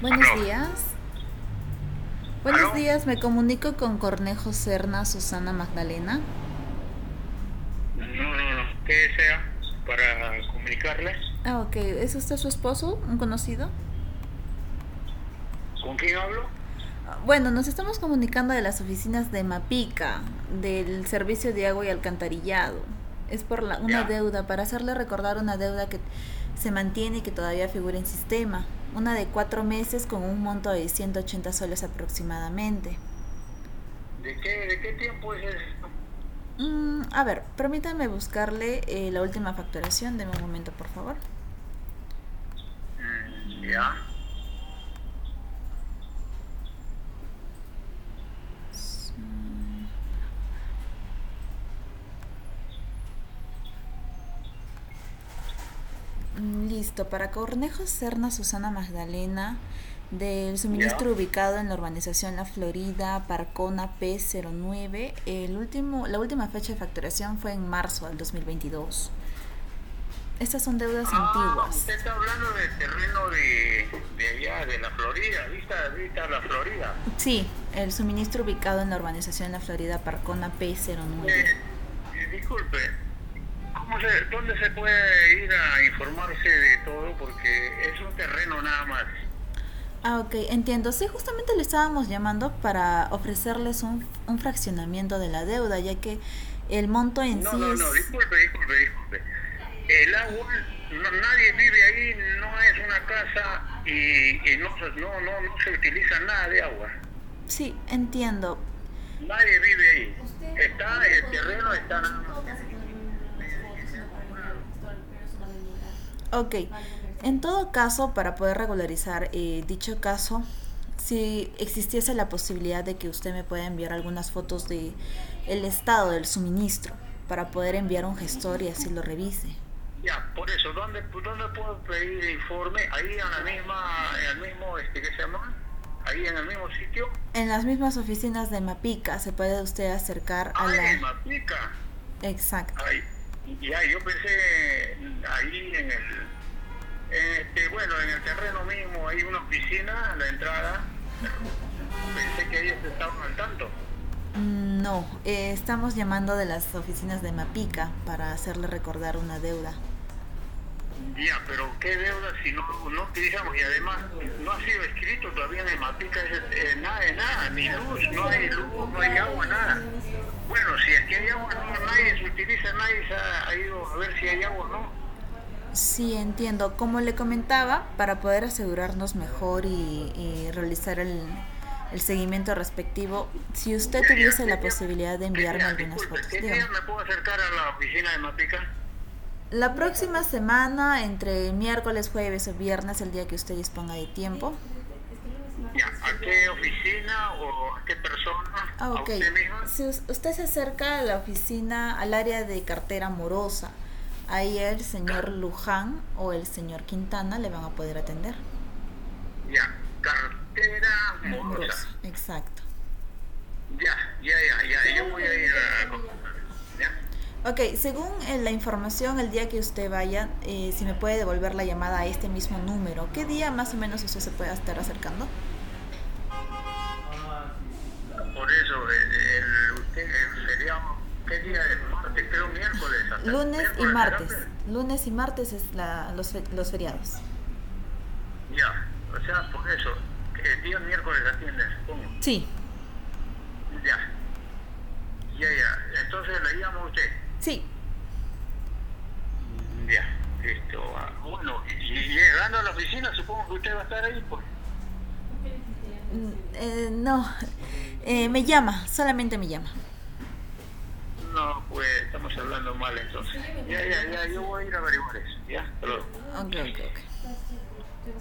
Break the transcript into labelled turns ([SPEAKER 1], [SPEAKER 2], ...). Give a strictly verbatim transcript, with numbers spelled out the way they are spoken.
[SPEAKER 1] Buenos
[SPEAKER 2] Aló,
[SPEAKER 1] días. Buenos
[SPEAKER 2] aló.
[SPEAKER 1] días, me comunico con Cornejo Serna Susana Magdalena.
[SPEAKER 2] No, no, no. ¿Qué desea para comunicarle?
[SPEAKER 1] Ah, ok. ¿Es usted su esposo? ¿Un conocido?
[SPEAKER 2] ¿Con quién hablo?
[SPEAKER 1] Ah, Bueno, nos estamos comunicando de las oficinas de Mapica, del servicio de agua y alcantarillado. Es por la- una
[SPEAKER 2] ¿Ya?
[SPEAKER 1] deuda, para hacerle recordar una deuda que se mantiene y que todavía figura en sistema. Una de cuatro meses con un monto de ciento ochenta soles aproximadamente.
[SPEAKER 2] ¿De qué, de qué tiempo es eso?
[SPEAKER 1] Mm, a ver, permítame buscarle eh, la última facturación. Deme un momento, por favor.
[SPEAKER 2] Mm, ya.
[SPEAKER 1] Mm, Listo, para Cornejo Serna Susana Magdalena, del
[SPEAKER 2] Ya.
[SPEAKER 1] suministro ubicado en la urbanización La Florida, Parcona P cero nueve, el último, la última fecha de facturación fue en marzo del dos mil veintidós. Estas son deudas
[SPEAKER 2] Ah,
[SPEAKER 1] antiguas.
[SPEAKER 2] usted está hablando del terreno de, de allá, de la Florida. ¿Vista, vista la Florida?
[SPEAKER 1] Sí, el suministro ubicado en la urbanización La Florida, Parcona P cero nueve.
[SPEAKER 2] Eh, eh, disculpe, ¿cómo se, ¿dónde se puede ir a informarse de todo? Porque es un terreno nada más.
[SPEAKER 1] Ah, ok, entiendo. Sí, justamente le estábamos llamando para ofrecerles un, un fraccionamiento de la deuda, ya que el monto en
[SPEAKER 2] No,
[SPEAKER 1] sí
[SPEAKER 2] no, no,
[SPEAKER 1] es...
[SPEAKER 2] disculpe, disculpe, disculpe. El agua, no- nadie vive ahí, no es una casa y, y no, se- no, no, no se utiliza nada de agua.
[SPEAKER 1] Sí, entiendo.
[SPEAKER 2] Nadie vive ahí. Está, el terreno está nada más.
[SPEAKER 1] Ok, en todo caso, para poder regularizar eh, dicho caso, si existiese la posibilidad de que usted me pueda enviar algunas fotos de el estado del suministro para poder enviar un gestor y así lo revise.
[SPEAKER 2] Ya, por eso, ¿dónde, dónde puedo pedir informe? Ahí en la misma, en el mismo, este, ¿qué se llama? Ahí en el mismo sitio.
[SPEAKER 1] En las mismas oficinas de Mapica se puede usted acercar a
[SPEAKER 2] Ay, en
[SPEAKER 1] la...
[SPEAKER 2] Mapica.
[SPEAKER 1] Exacto.
[SPEAKER 2] Ay, ya, yo pensé ahí en el, Este, bueno, en el terreno mismo hay una oficina a la entrada, pero pensé que ellos estaban al tanto.
[SPEAKER 1] Mm, No, eh, estamos llamando de las oficinas de Mapica para hacerle recordar una deuda.
[SPEAKER 2] Ya, pero qué deuda si no, no utilizamos y además no ha sido escrito todavía en el Mapica ese, eh, nada de nada, ni luz, no hay luz, no hay agua, nada. Bueno, si es que hay agua, no, nadie se utiliza, nadie se ha, ha ido a ver si hay agua o no.
[SPEAKER 1] Sí, entiendo. Como le comentaba, para poder asegurarnos mejor y, y realizar el, el seguimiento respectivo, si usted
[SPEAKER 2] Ya, ya,
[SPEAKER 1] tuviese
[SPEAKER 2] ¿qué
[SPEAKER 1] la
[SPEAKER 2] día,
[SPEAKER 1] posibilidad de
[SPEAKER 2] qué
[SPEAKER 1] enviarme
[SPEAKER 2] día,
[SPEAKER 1] algunas
[SPEAKER 2] disculpe,
[SPEAKER 1] fotos,
[SPEAKER 2] qué
[SPEAKER 1] dígame.
[SPEAKER 2] día me puedo acercar a la oficina de Mapica?
[SPEAKER 1] La próxima semana, entre miércoles, jueves o viernes, el día que usted disponga de tiempo.
[SPEAKER 2] Ya, ¿a qué oficina o a qué persona?
[SPEAKER 1] Ah,
[SPEAKER 2] ¿A
[SPEAKER 1] ok.
[SPEAKER 2] usted misma?
[SPEAKER 1] Si us- usted se acerca a la oficina, al área de cartera morosa, ahí el señor Luján o el señor Quintana le van a poder atender.
[SPEAKER 2] Ya, cartera
[SPEAKER 1] Morosa,
[SPEAKER 2] morosa.
[SPEAKER 1] exacto.
[SPEAKER 2] Ya, ya, ya, ya, yo voy a ir a confirmar. ¿Ya?
[SPEAKER 1] Ok, según eh, la información, el día que usted vaya, eh, si me puede devolver la llamada a este mismo número, ¿qué día más o menos usted se puede estar acercando?
[SPEAKER 2] Por eso, eh, el, usted, el feriado, ¿qué día es? Martes, creo miércoles, hasta el
[SPEAKER 1] Lunes y
[SPEAKER 2] miércoles será,
[SPEAKER 1] martes.
[SPEAKER 2] pues.
[SPEAKER 1] Lunes y martes es la, los, fe- los feriados.
[SPEAKER 2] Ya, o sea, por eso, que el día miércoles atienden, supongo.
[SPEAKER 1] Sí,
[SPEAKER 2] Ya, ya, ya, entonces le llamo a usted.
[SPEAKER 1] sí.
[SPEAKER 2] Ya, esto, ah, bueno, y, y llegando a la oficina, supongo que usted va a estar ahí, pues.
[SPEAKER 1] Mm, eh, no, eh, me llama, solamente me llama.
[SPEAKER 2] No, pues estamos hablando mal entonces. Ya, ya, ya, yo voy a ir a averiguar eso, ¿ya? Hasta luego.
[SPEAKER 1] Ok, ok, ok.